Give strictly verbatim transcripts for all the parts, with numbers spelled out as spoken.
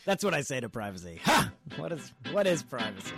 That's what I say to privacy. Ha! What is what is privacy?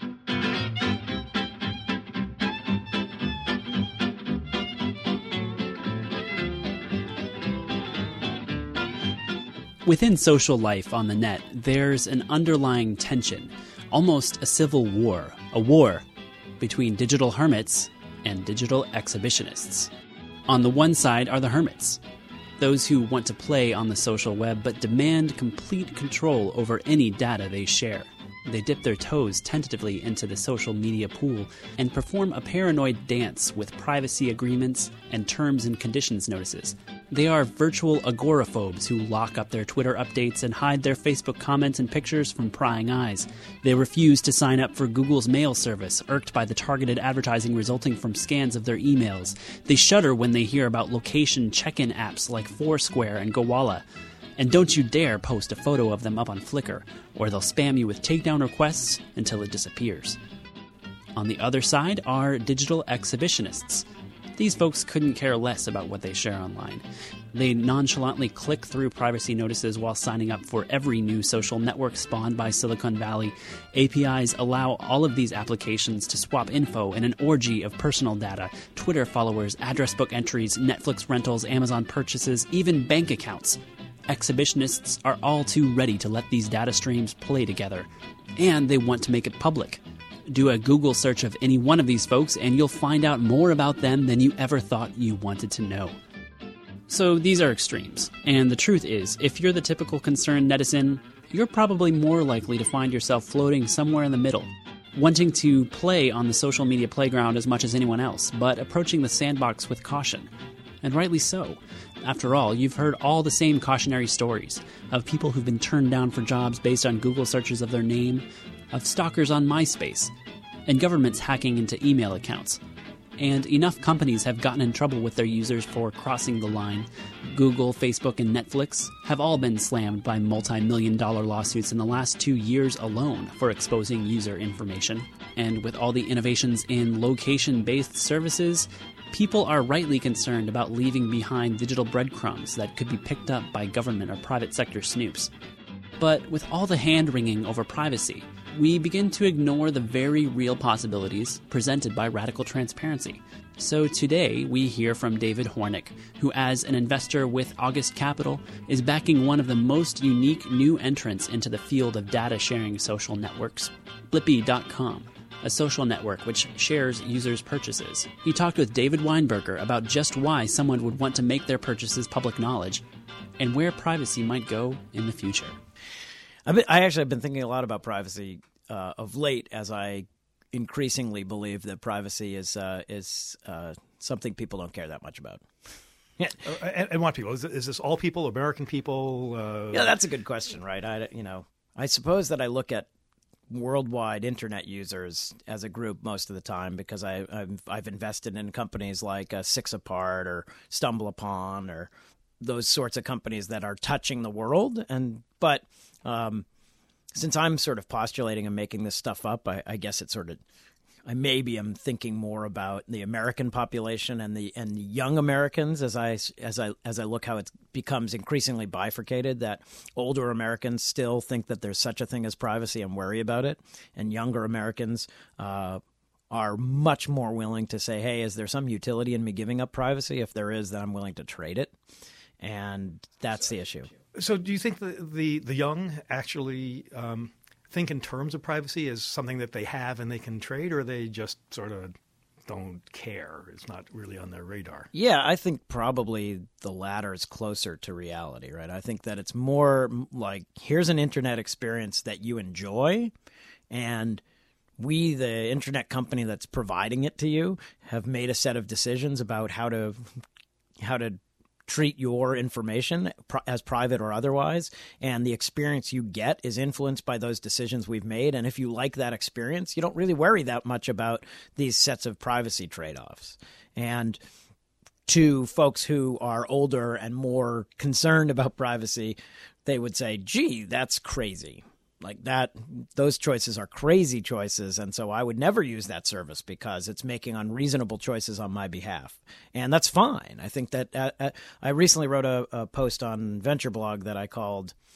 Within social life on the net, there's an underlying tension, almost a civil war, a war between digital hermits and digital exhibitionists. On the one side are the hermits, those who want to play on the social web but demand complete control over any data they share. They dip their toes tentatively into the social media pool and perform a paranoid dance with privacy agreements and terms and conditions notices. They are virtual agoraphobes who lock up their Twitter updates and hide their Facebook comments and pictures from prying eyes. They refuse to sign up for Google's mail service, irked by the targeted advertising resulting from scans of their emails. They shudder when they hear about location check-in apps like Foursquare and Gowalla. And don't you dare post a photo of them up on Flickr, or they'll spam you with takedown requests until it disappears. On the other side are digital exhibitionists. These folks couldn't care less about what they share online. They nonchalantly click through privacy notices while signing up for every new social network spawned by Silicon Valley. A P Is allow all of these applications to swap info in an orgy of personal data, Twitter followers, address book entries, Netflix rentals, Amazon purchases, even bank accounts. Exhibitionists are all too ready to let these data streams play together, and they want to make it public. Do a Google search of any one of these folks and you'll find out more about them than you ever thought you wanted to know. So these are extremes, and the truth is, if you're the typical concerned netizen, you're probably more likely to find yourself floating somewhere in the middle, wanting to play on the social media playground as much as anyone else, but approaching the sandbox with caution. And rightly so. After all, you've heard all the same cautionary stories of people who've been turned down for jobs based on Google searches of their name, of stalkers on MySpace, and governments hacking into email accounts. And enough companies have gotten in trouble with their users for crossing the line. Google, Facebook, and Netflix have all been slammed by multi-million dollar lawsuits in the last two years alone for exposing user information. And with all the innovations in location-based services, people are rightly concerned about leaving behind digital breadcrumbs that could be picked up by government or private sector snoops. But with all the hand-wringing over privacy, we begin to ignore the very real possibilities presented by radical transparency. So today, we hear from David Hornick, who as an investor with August Capital, is backing one of the most unique new entrants into the field of data sharing social networks, Blippy dot com. A social network which shares users' purchases. He talked with David Weinberger about just why someone would want to make their purchases public knowledge and where privacy might go in the future. I've been, I actually have been thinking a lot about privacy uh, of late, as I increasingly believe that privacy is uh, is uh, something people don't care that much about. Yeah. Uh, and, and what people? Is, is this all people, American people? Uh... Yeah, that's a good question, right? I, you know, I suppose that I look at worldwide internet users as a group most of the time because I, I've, I've invested in companies like uh, Six Apart or StumbleUpon or those sorts of companies that are touching the world. And but um, since I'm sort of postulating and making this stuff up, I, I guess it's sort of I maybe am thinking more about the American population and the and young Americans as I as I as I look how it becomes increasingly bifurcated. That older Americans still think that there's such a thing as privacy and worry about it, and younger Americans uh, are much more willing to say, "Hey, is there some utility in me giving up privacy? If there is, then I'm willing to trade it." And that's the issue. So, do you think the the, the young actually Um... think in terms of privacy as something that they have and they can trade, or they just sort of don't care? It's not really on their radar. Yeah, I think probably the latter is closer to reality, right? I think that it's more like, here's an internet experience that you enjoy, and we, the internet company that's providing it to you, have made a set of decisions about how to how to treat your information as private or otherwise, and the experience you get is influenced by those decisions we've made. And if you like that experience, you don't really worry that much about these sets of privacy trade-offs. And to folks who are older and more concerned about privacy, they would say, gee, that's crazy. Like that, those choices are crazy choices, and so I would never use that service because it's making unreasonable choices on my behalf, and that's fine. I think that uh, uh, I recently wrote a, a post on VentureBlog that I called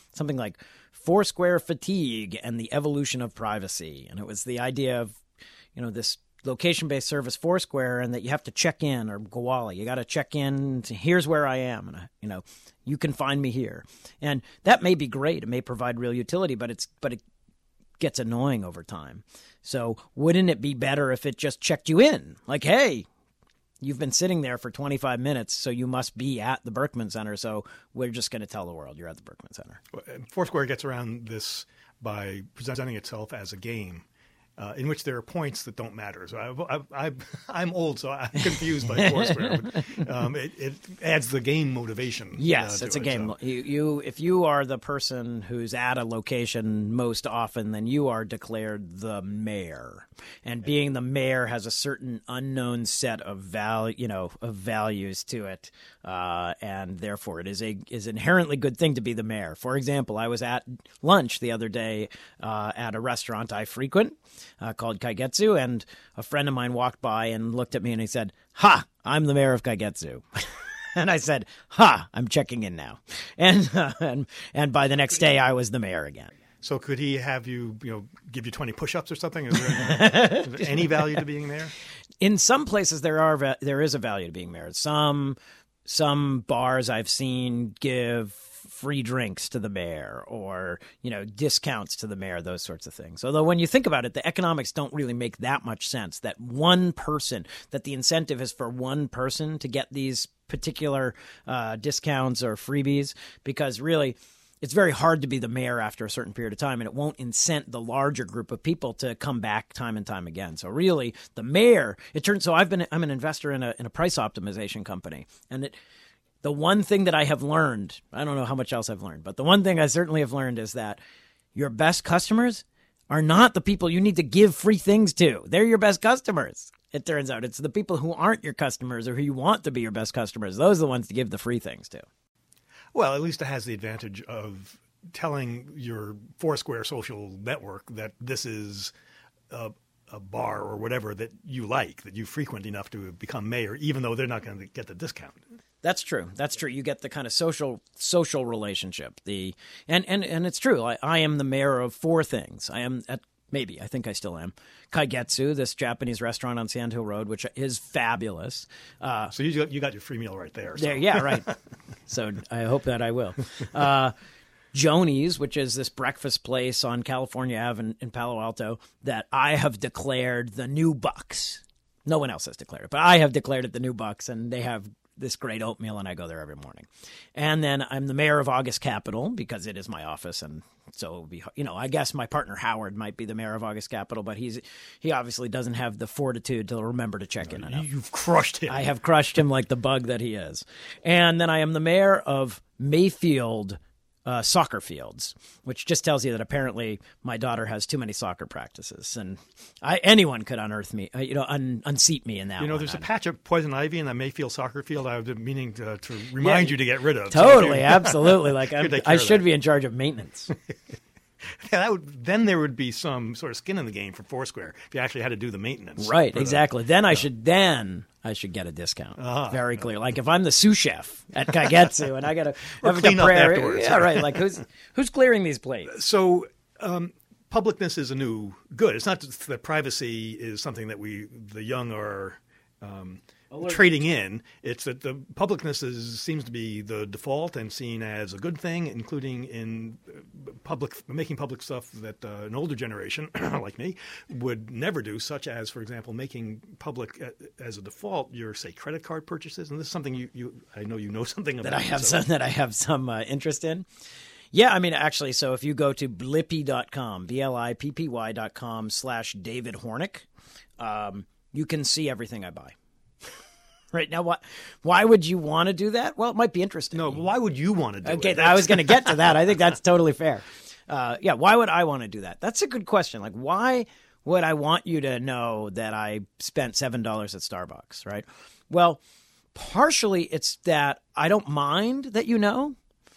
something like Foursquare Fatigue and the Evolution of Privacy. And it was the idea of, you know, this location-based service Foursquare, and that you have to check in, or Gowalla, you got to check in to, here's where I am, and I, you know, you can find me here. And that may be great. It may provide real utility, but it's but it gets annoying over time. So wouldn't it be better if it just checked you in? Like, hey, you've been sitting there for twenty-five minutes, so you must be at the Berkman Center, so we're just going to tell the world you're at the Berkman Center. Foursquare gets around this by presenting itself as a game. Uh, in which there are points that don't matter. So I, I, I, I'm old, so I'm confused by Foursquare. But, um, it, it adds the game motivation. Yes, uh, it's a it, game. So. You, you, if you are the person who's at a location most often, then you are declared the mayor. And being the mayor has a certain unknown set of value, you know, of values to it, uh, and therefore it is a is inherently good thing to be the mayor. For example, I was at lunch the other day uh, at a restaurant I frequent. Uh, called Kaigetsu, and a friend of mine walked by and looked at me and he said, "Ha, I'm the mayor of Kaigetsu." And I said, "Ha, I'm checking in now." And, uh, and and by the next day, I was the mayor again. So could he have you, you know, give you twenty push-ups or something? Is there any value to being mayor? In some places, there are there is a value to being mayor. Some some bars I've seen give free drinks to the mayor, or, you know, discounts to the mayor, those sorts of things. Although when you think about it, the economics don't really make that much sense, that one person, that the incentive is for one person to get these particular uh, discounts or freebies, because really it's very hard to be the mayor after a certain period of time, and it won't incent the larger group of people to come back time and time again. So really the mayor, it turns, so I've been, I'm an investor in a, in a price optimization company, and it, the one thing that I have learned, I don't know how much else I've learned, but the one thing I certainly have learned is that your best customers are not the people you need to give free things to. They're your best customers. It turns out it's the people who aren't your customers or who you want to be your best customers. Those are the ones to give the free things to. Well, at least it has the advantage of telling your Foursquare social network that this is a, a bar or whatever that you like, that you frequent enough to become mayor, even though they're not going to get the discount. That's true. That's true. You get the kind of social social relationship. The and and, and it's true. I, I am the mayor of four things. I am at maybe I think I still am Kaigetsu, this Japanese restaurant on Sand Hill Road, which is fabulous. Uh, so you got, you got your free meal right there. So. there yeah, right. So I hope that I will. Uh, Joni's, which is this breakfast place on California Avenue in Palo Alto that I have declared the new Bucks. No one else has declared it, but I have declared it the new Bucks, and they have this great oatmeal, and I go there every morning. And then I'm the mayor of August Capital because it is my office, and so it'll be, you know, I guess my partner Howard might be the mayor of August Capital, but he's he obviously doesn't have the fortitude to remember to check in. No, you've crushed him. I have crushed him like the bug that he is. And then I am the mayor of Mayfield Uh, soccer fields, which just tells you that apparently my daughter has too many soccer practices, and I, anyone could unearth me, uh, you know, un, unseat me in that. You know, one. there's a patch of poison ivy in the Mayfield soccer field I've been meaning to, to remind yeah, you to get rid of. Totally, so absolutely. Like I'm, I should be in charge of maintenance. Yeah, that would, then there would be some sort of skin in the game for Foursquare if you actually had to do the maintenance. Right, exactly. The, then I uh, should then I should get a discount. Uh-huh, Very clear. Uh-huh. Like if I'm the sous chef at Kaigetsu and I got to have clean a up afterwards. Yeah, right. Like who's who's clearing these plates? So um, publicness is a new good. It's not that privacy is something that we the young are um, trading in. It's that the publicness is, seems to be the default and seen as a good thing, including in public making public stuff that uh, an older generation like me would never do, such as, for example, making public uh, as a default your, say, credit card purchases. And this is something you, you I know you know something about. That I have so. some that I have some uh, interest in. Yeah, I mean, actually, so if you go to blippy dot com, B L I P P Y dot com slash David Hornick, um, you can see everything I buy. Right now, why, why would you want to do that? Well, it might be interesting. No, why would you want to do okay, it? Okay, I was going to get to that. I think that's totally fair. Uh, yeah, why would I want to do that? That's a good question. Like, why would I want you to know that I spent seven dollars at Starbucks, right? Well, partially it's that I don't mind that you know.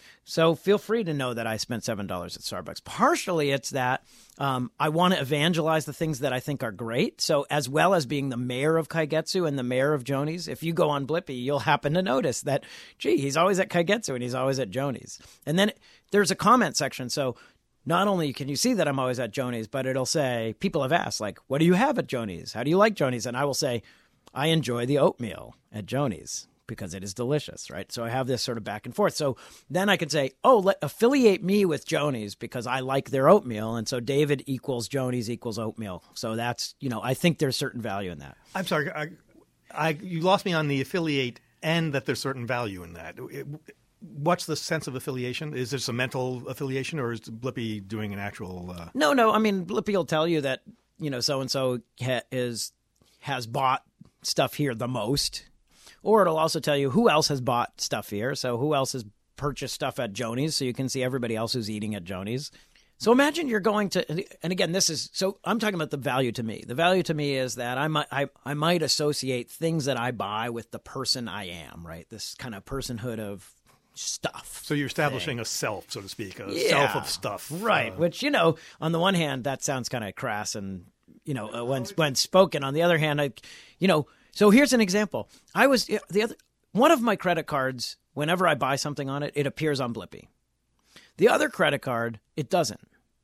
So feel free to know that I spent seven dollars at Starbucks. Partially, it's that um, I want to evangelize the things that I think are great. So as well as being the mayor of Kaigetsu and the mayor of Joni's, if you go on Blippy, you'll happen to notice that, gee, he's always at Kaigetsu and he's always at Joni's. And then there's a comment section. So not only can you see that I'm always at Joni's, but it'll say, people have asked, like, what do you have at Joni's? How do you like Joni's? And I will say, I enjoy the oatmeal at Joni's because it is delicious, right? So I have this sort of back and forth. So then I can say, oh, let, affiliate me with Joni's because I like their oatmeal. And so David equals Joni's equals oatmeal. So that's, you know, I think there's certain value in that. I'm sorry. I, I, you lost me on the affiliate and that there's certain value in that. It, what's the sense of affiliation? Is there some mental affiliation or is Blippy doing an actual... Uh... No, no. I mean, Blippy will tell you that, you know, so-and-so ha- is has bought stuff here the most. Or it'll also tell you who else has bought stuff here. So who else has purchased stuff at Joni's. So you can see everybody else who's eating at Joni's. So imagine you're going to, and again, this is, so I'm talking about the value to me. The value to me is that I might, I, I might associate things that I buy with the person I am, right? This kind of personhood of stuff. So you're establishing thing. a self, so to speak, a yeah, self of stuff. Right. Uh, Which, you know, on the one hand, that sounds kind of crass and, you know, uh, when, when spoken. On the other hand, I, you know, so here's an example. I was the other one of my credit cards. Whenever I buy something on it, it appears on Blippy. The other credit card, it doesn't.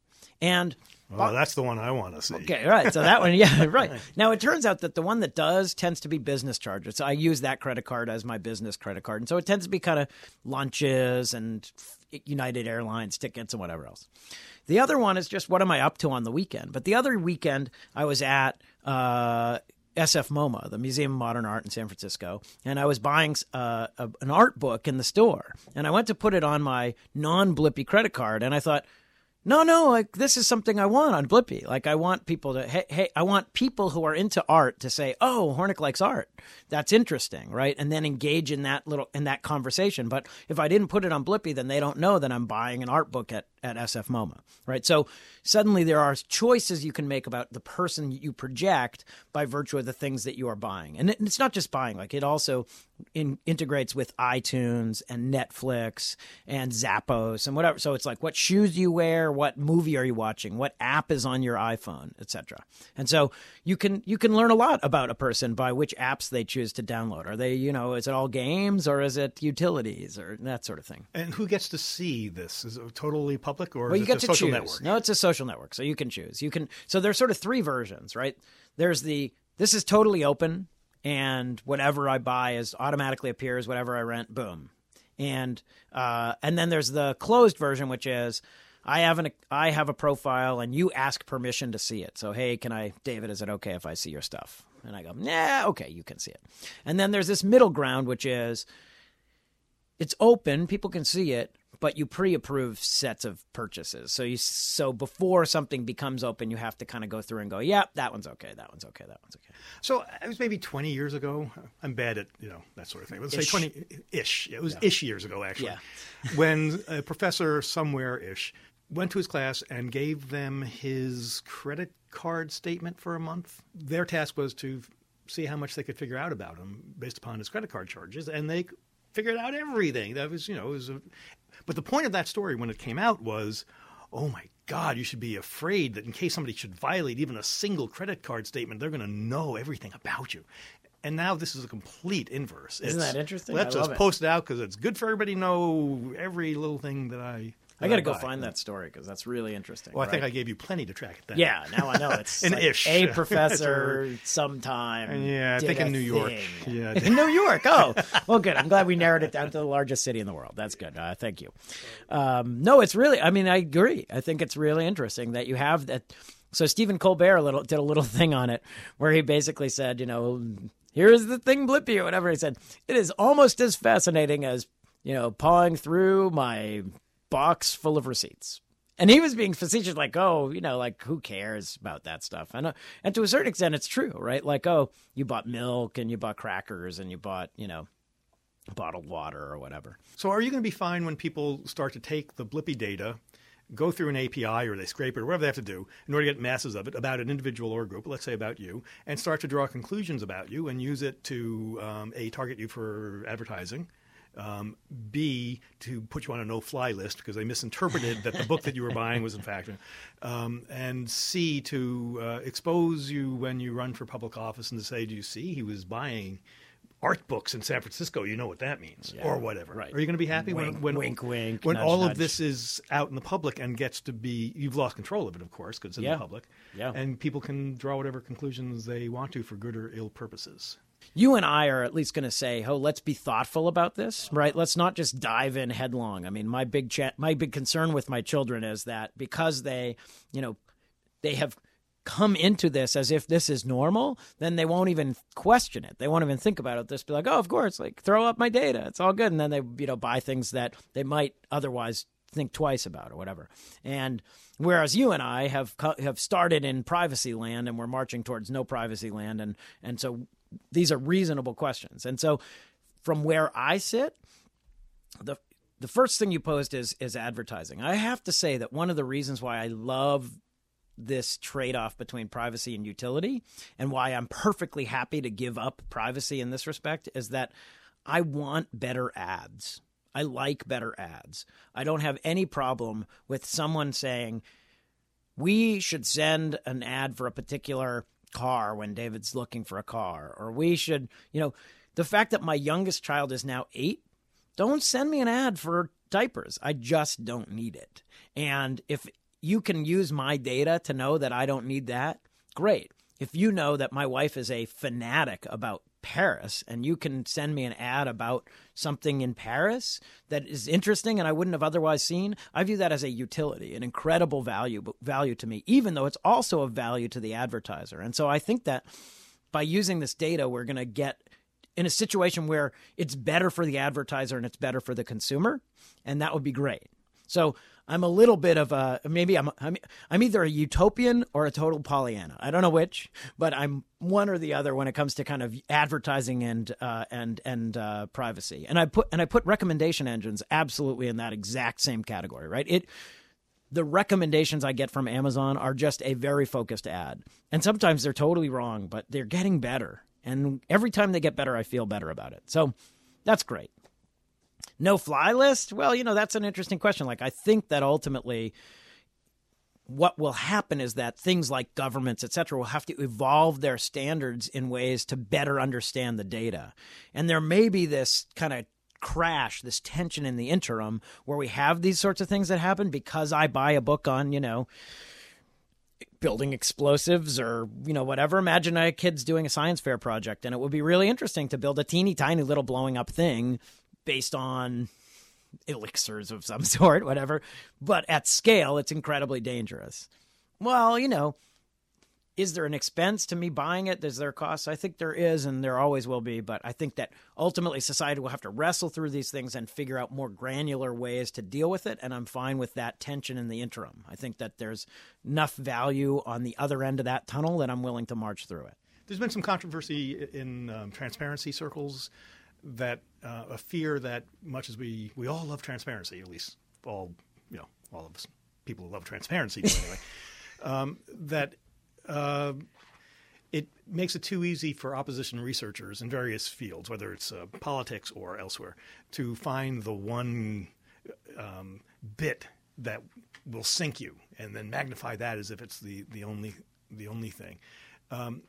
And well, that's the one I want to see. Okay, right. So that one, yeah, right. Now it turns out that the one that does tends to be business charges. So I use that credit card as my business credit card, and so it tends to be kind of lunches and United Airlines tickets and whatever else. The other one is just what am I up to on the weekend. But the other weekend I was at. Uh, S F MoMA, the Museum of Modern Art in San Francisco, and I was buying uh, a, an art book in the store, and I went to put it on my non-Blippy credit card, and I thought, no, no, like this is something I want on Blippy. Like I want people to, hey, hey, I want people who are into art to say, oh, Hornick likes art. That's interesting, right? And then engage in that little in that conversation. But if I didn't put it on Blippy, then they don't know that I'm buying an art book at, at S F MoMA, right? So suddenly there are choices you can make about the person you project by virtue of the things that you are buying. And it's not just buying, like it also in, integrates with iTunes and Netflix and Zappos and whatever. So it's like what shoes you wear, what movie are you watching, what app is on your iPhone, et cetera. And so you can you can learn a lot about a person by which apps they choose to download. Are they, you know, is it all games or is it utilities or that sort of thing? And who gets to see this? Is it totally public or well, is you it get a to social choose. network? No, it's a social network, so you can choose. You can. So there's sort of three versions, right? There's the this is totally open, and whatever I buy is automatically appears. Whatever I rent, boom, and uh, and then there's the closed version, which is I have an I have a profile, and you ask permission to see it. So hey, can I, David? Is it okay if I see your stuff? And I go, nah, okay, you can see it. And then there's this middle ground, which is it's open, people can see it, but you pre-approve sets of purchases. So you so before something becomes open, you have to kind of go through and go, yeah, that one's okay, that one's okay, that one's okay. So it was maybe twenty years ago. I'm bad at, you know, that sort of thing. Let's Ish. say twenty-ish. It was Yeah. ish years ago, actually. Yeah. When a professor somewhere-ish went to his class and gave them his credit card statement for a month. Their task was to see how much they could figure out about him based upon his credit card charges, and they figured out everything. That was, you know, it was a, but the point of that story when it came out was, oh my God, you should be afraid that in case somebody should violate even a single credit card statement, they're going to know everything about you. And now this is a complete inverse. Isn't It's, that interesting? Let's I love just it. post it out because it's good for everybody to know every little thing that I. I got to go buy. find that story because that's really interesting. Well, I think I right? gave you plenty to track it down. Yeah, now I know it's An like ish. a That's professor sometime. Yeah, I did think in a New York. thing. Yeah. In New York. Oh, well, good. I'm glad we narrowed it down to the largest city in the world. That's good. Uh, thank you. Um, no, it's really. I mean, I agree. I think it's really interesting that you have that. So Stephen Colbert a little, did a little thing on it where he basically said, you know, here is the thing, Blippy, or whatever. He said it is almost as fascinating as, you know, pawing through my box full of receipts. And he was being facetious, like, oh, you know, like, who cares about that stuff? And, uh, and to a certain extent, it's true, right? Like, oh, you bought milk and you bought crackers and you bought, you know, bottled water or whatever. So are you going to be fine when people start to take the Blippy data, go through an A P I or they scrape it or whatever they have to do in order to get masses of it about an individual or group, let's say about you, and start to draw conclusions about you and use it to, um, A, target you for advertising, Um, B, to put you on a no-fly list because they misinterpreted that the book that you were buying was in fact, um, and C, to uh, expose you when you run for public office and to say, do you see, he was buying art books in San Francisco, you know what that means, Yeah. or whatever. Right. Are you going to be happy Wink, when, when wink, wink, when nudge, all nudge. of this is out in the public and gets to be, you've lost control of it, of course, because it's in Yeah. the public, Yeah. and people can draw whatever conclusions they want to for good or ill purposes. You and I are at least going to say, "Oh, let's be thoughtful about this, right? Let's not just dive in headlong." I mean, my big cha- my big concern with my children is that because they, you know, they have come into this as if this is normal, then they won't even question it. They won't even think about it. They'll just be like, "Oh, of course, like throw up my data. It's all good." And then they, you know, buy things that they might otherwise think twice about or whatever. And whereas you and I have co- have started in privacy land and we're marching towards no privacy land, and and so these are reasonable questions. And so from where I sit, the the first thing you posed is is advertising. I have to say that one of the reasons why I love this trade-off between privacy and utility, and why I'm perfectly happy to give up privacy in this respect, is that I want better ads. I like better ads. I don't have any problem with someone saying, we should send an ad for a particular car when David's looking for a car, or we should, you know, the fact that my youngest child is now eight, don't send me an ad for diapers. I just don't need it. And if you can use my data to know that I don't need that, great. If you know that my wife is a fanatic about Paris and you can send me an ad about something in Paris that is interesting and I wouldn't have otherwise seen, I view that as a utility, an incredible value value to me, even though it's also of value to the advertiser. And so I think that by using this data, we're going to get in a situation where it's better for the advertiser and it's better for the consumer, and that would be great. So I'm a little bit of a, maybe I'm, I'm I'm either a utopian or a total Pollyanna. I don't know which, but I'm one or the other when it comes to kind of advertising and uh, and and uh, privacy. And I put and I put recommendation engines absolutely in that exact same category, right? It the recommendations I get from Amazon are just a very focused ad, and sometimes they're totally wrong, but they're getting better. And every time they get better, I feel better about it. So that's great. No fly list? Well, you know, that's an interesting question. Like, I think that ultimately what will happen is that things like governments, et cetera, will have to evolve their standards in ways to better understand the data. And there may be this kind of crash, this tension in the interim where we have these sorts of things that happen because I buy a book on, you know, building explosives or, you know, whatever. Imagine a kid's doing a science fair project and it would be really interesting to build a teeny tiny little blowing up thing based on elixirs of some sort, whatever. But at scale, it's incredibly dangerous. Well, you know, is there an expense to me buying it? Is there a cost? I think there is, and there always will be. But I think that ultimately society will have to wrestle through these things and figure out more granular ways to deal with it. And I'm fine with that tension in the interim. I think that there's enough value on the other end of that tunnel that I'm willing to march through it. There's been some controversy in um, transparency circles, that uh, a fear that much as we, we all love transparency, at least all, you know, all of us people who love transparency do anyway, um, that uh, it makes it too easy for opposition researchers in various fields, whether it's uh, politics or elsewhere, to find the one um, bit that will sink you and then magnify that as if it's the, the only the only thing. Um,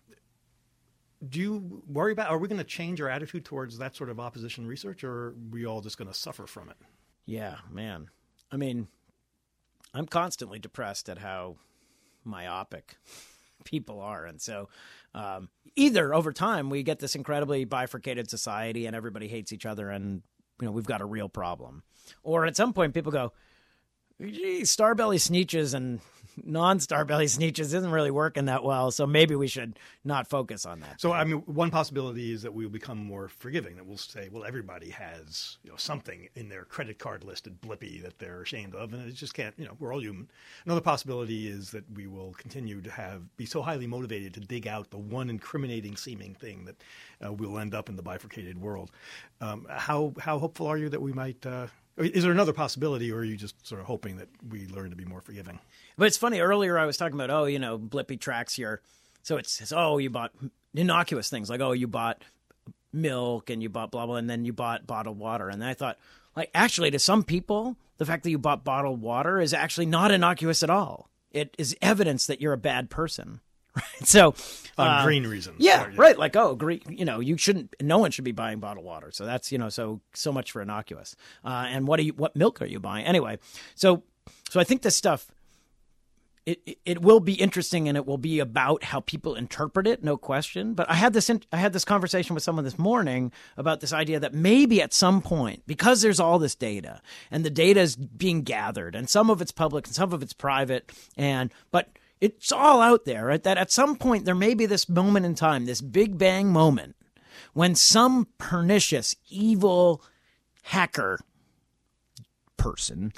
Do you worry about, are we going to change our attitude towards that sort of opposition research, or are we all just going to suffer from it? Yeah, man. I mean, I'm constantly depressed at how myopic people are. And so um, either over time we get this incredibly bifurcated society and everybody hates each other and, you know, we've got a real problem. Or at some point people go, gee, Starbelly Sneetches and non-Starbelly Sneetches isn't really working that well, so maybe we should not focus on that. So, I mean, one possibility is that we will become more forgiving, that we'll say, well, everybody has, you know, something in their credit card listed blippy that they're ashamed of, and it just can't, you know, we're all human. Another possibility is that we will continue to have, be so highly motivated to dig out the one incriminating seeming thing that uh, we'll end up in the bifurcated world. Um, how, how hopeful are you that we might, uh, is there another possibility, or are you just sort of hoping that we learn to be more forgiving? But it's funny, earlier I was talking about, oh, you know, Blippy tracks your, so it says, oh, you bought innocuous things, like, oh, you bought milk and you bought blah, blah, and then you bought bottled water. And then I thought, like, actually, to some people, the fact that you bought bottled water is actually not innocuous at all. It is evidence that you're a bad person, Right? So on uh, green reasons. Yeah, Or, right. Like, oh, green, you know, you shouldn't, no one should be buying bottled water. So that's, you know, so, so much for innocuous. Uh, and what are you, what milk are you buying? Anyway, so, so I think this stuff, It, it it will be interesting, and it will be about how people interpret it, no question. But I had this in, I had this conversation with someone this morning about this idea that maybe at some point, because there's all this data, and the data is being gathered, and some of it's public and some of it's private, and but it's all out there, right? That at some point there may be this moment in time, this big bang moment, when some pernicious, evil hacker person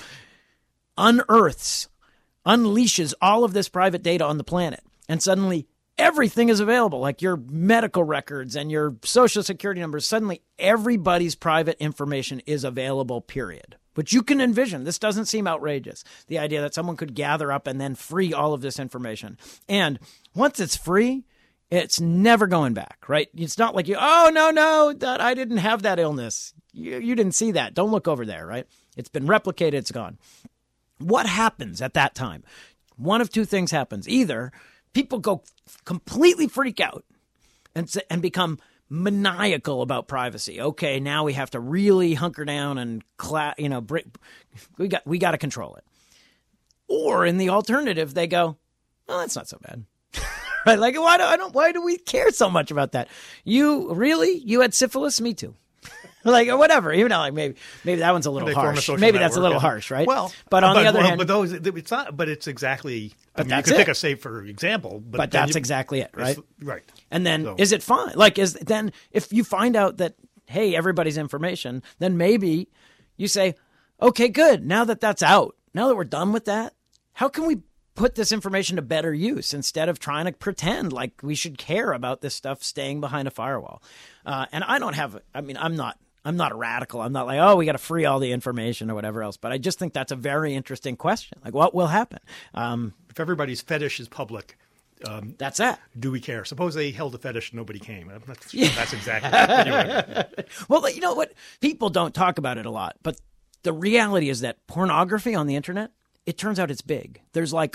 unearths unleashes all of this private data on the planet, and suddenly everything is available, like your medical records and your social security numbers. Suddenly everybody's private information is available, period. Which you can envision. This doesn't seem outrageous. The idea that someone could gather up and then free all of this information. And once it's free, it's never going back, right? It's not like you, oh, no, no, that I didn't have that illness. You, you didn't see that. Don't look over there, right? It's been replicated. It's gone. What happens at that time? One of two things happens. Either people go completely freak out and and become maniacal about privacy. Okay, now we have to really hunker down and cla- you know, we got we got to control it. Or in the alternative, they go, "Oh, that's not so bad." Right? Like, why do I don't why do we care so much about that? You really? You had syphilis? Me too. Like, or whatever, even though like maybe maybe that one's a little harsh. Maybe that's a little and, harsh, right? Well, but on but, the other well, hand, but those it's not. But it's exactly. But I mean, that's you could it. pick a safer example. But, but that's you, exactly it, right? Right. And then so. Is it fine? Like, is then if you find out that hey, everybody's information, then maybe you say, okay, good. Now that that's out, now that we're done with that, how can we put this information to better use instead of trying to pretend like we should care about this stuff staying behind a firewall? Uh, and I don't have. I mean, I'm not. I'm not a radical. I'm not like, oh, we got to free all the information or whatever else. But I just think that's a very interesting question. Like, what will happen? Um, if everybody's fetish is public, um, that's that. Do we care? Suppose they held a fetish and nobody came. That's, yeah. that's exactly anyway. Well, you know what? People don't talk about it a lot. But the reality is that pornography on the internet, it turns out it's big. There's like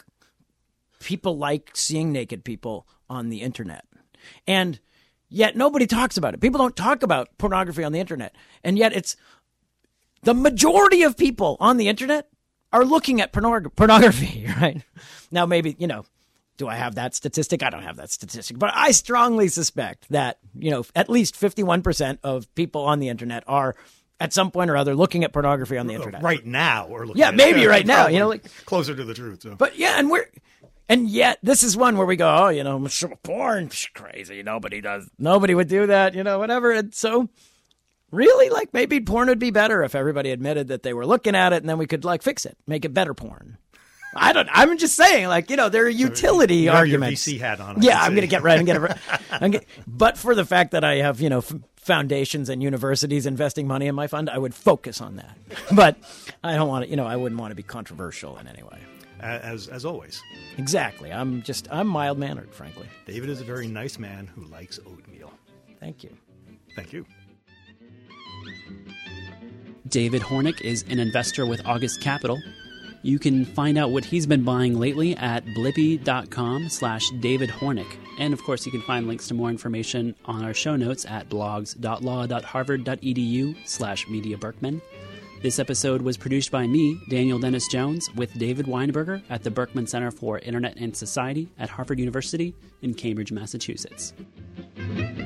people like seeing naked people on the internet. And yet nobody talks about it. People don't talk about pornography on the internet. And yet it's the majority of people on the internet are looking at pornog- pornography, right? Now, maybe, you know, do I have that statistic? I don't have that statistic. But I strongly suspect that, you know, at least fifty-one percent of people on the internet are at some point or other looking at pornography on the internet. Right now. Or looking yeah, at maybe it. right now. You know, like closer to the truth. So. But yeah, and we're... And yet, this is one where we go, oh, you know, porn, crazy. Nobody does. Nobody would do that, you know, whatever. And so, really, like, maybe porn would be better if everybody admitted that they were looking at it, and then we could, like, fix it, make it better porn. I don't. I'm just saying, like, you know, there are utility you arguments. Your V C hat on. Yeah, I'm going to get right and get it. I'm get, but for the fact that I have, you know, f- foundations and universities investing money in my fund, I would focus on that. But I don't want to, you know, I wouldn't want to be controversial in any way. As as always. Exactly. I'm just, I'm mild-mannered, frankly. David is a very nice man who likes oatmeal. Thank you. Thank you. David Hornick is an investor with August Capital. You can find out what he's been buying lately at blippy.com slash David Hornick. And, of course, you can find links to more information on our show notes at blogs.law.harvard.edu slash Media Berkman. This episode was produced by me, Daniel Dennis Jones, with David Weinberger at the Berkman Center for Internet and Society at Harvard University in Cambridge, Massachusetts.